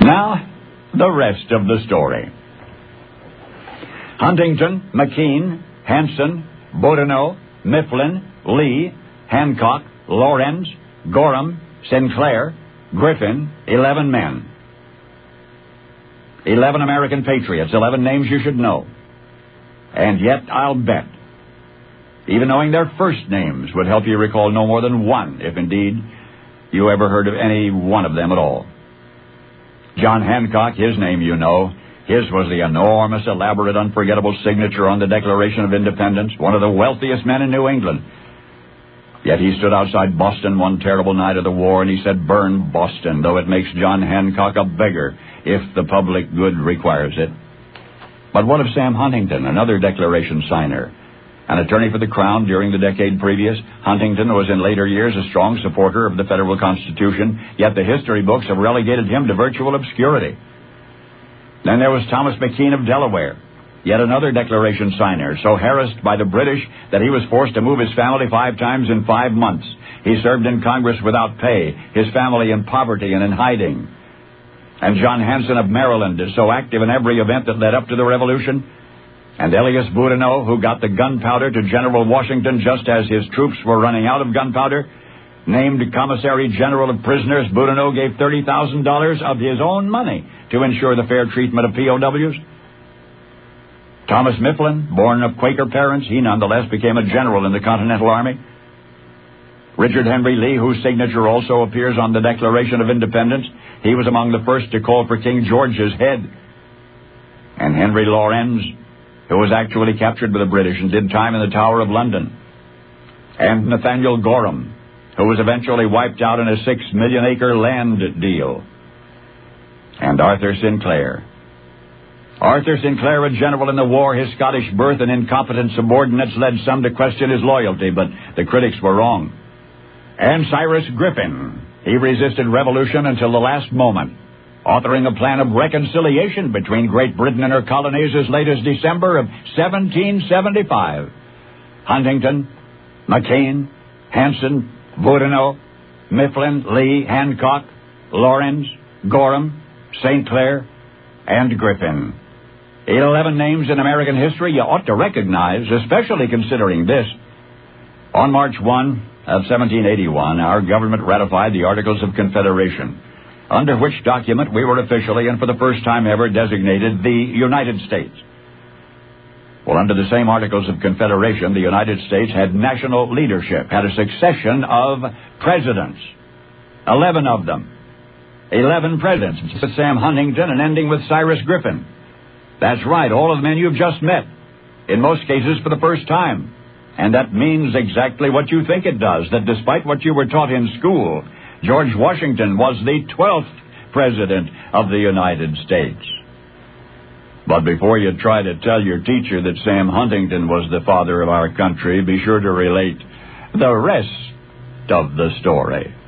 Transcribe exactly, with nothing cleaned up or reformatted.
Now, the rest of the story. Huntington, McKean, Hanson, Boudinot, Mifflin, Lee, Hancock, Lorenz, Gorham, Sinclair, Griffin, eleven men. Eleven American patriots, eleven names you should know. And yet, I'll bet, even knowing their first names would help you recall no more than one, if indeed you ever heard of any one of them at all. John Hancock, his name you know. His was the enormous, elaborate, unforgettable signature on the Declaration of Independence, one of the wealthiest men in New England. Yet he stood outside Boston one terrible night of the war, and he said, "Burn Boston, though it makes John Hancock a beggar, if the public good requires it." But what of Sam Huntington, another Declaration signer? An attorney for the Crown during the decade previous, Huntington was in later years a strong supporter of the federal Constitution, yet the history books have relegated him to virtual obscurity. Then there was Thomas McKean of Delaware, yet another Declaration signer, so harassed by the British that he was forced to move his family five times in five months. He served in Congress without pay, his family in poverty and in hiding. And John Hanson of Maryland is so active in every event that led up to the Revolution. And Elias Boudinot, who got the gunpowder to General Washington just as his troops were running out of gunpowder, named Commissary General of Prisoners, Boudinot gave thirty thousand dollars of his own money to ensure the fair treatment of P O Ws. Thomas Mifflin, born of Quaker parents, he nonetheless became a general in the Continental Army. Richard Henry Lee, whose signature also appears on the Declaration of Independence, he was among the first to call for King George's head. And Henry Lorenz, who was actually captured by the British and did time in the Tower of London. And Nathaniel Gorham, who was eventually wiped out in a six million acre land deal. And Arthur Sinclair. Arthur Sinclair, a general in the war, his Scottish birth and incompetent subordinates led some to question his loyalty, but the critics were wrong. And Cyrus Griffin, he resisted revolution until the last moment, authoring a plan of reconciliation between Great Britain and her colonies as late as December of seventeen seventy-five. Huntington, McKean, Hanson, Boudinot, Mifflin, Lee, Hancock, Lorenz, Gorham, Saint Clair, and Griffin. Eleven names in American history you ought to recognize, especially considering this. On March first of seventeen eighty-one, our government ratified the Articles of Confederation, under which document we were officially and for the first time ever designated the United States. Well, under the same Articles of Confederation, the United States had national leadership, had a succession of presidents, eleven of them. Eleven presidents, with Sam Huntington and ending with Cyrus Griffin. That's right, all of the men you've just met, in most cases for the first time. And that means exactly what you think it does, that despite what you were taught in school, George Washington was the twelfth president of the United States. But before you try to tell your teacher that Sam Huntington was the father of our country, be sure to relate the rest of the story.